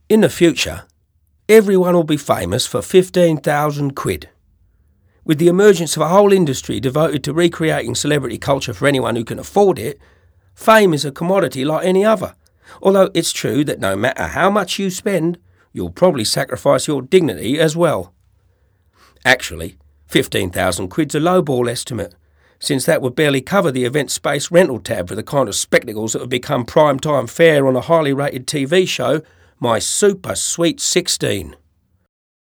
In the future, everyone will be famous for 15,000 quid. With the emergence of a whole industry devoted to recreating celebrity culture for anyone who can afford it, fame is a commodity like any other. Although it's true that no matter how much you spend, you'll probably sacrifice your dignity as well. Actually, 15,000 quid's a lowball estimate, since that would barely cover the event space rental tab for the kind of spectacles that would become prime time fare on a highly rated TV show, My Super Sweet 16.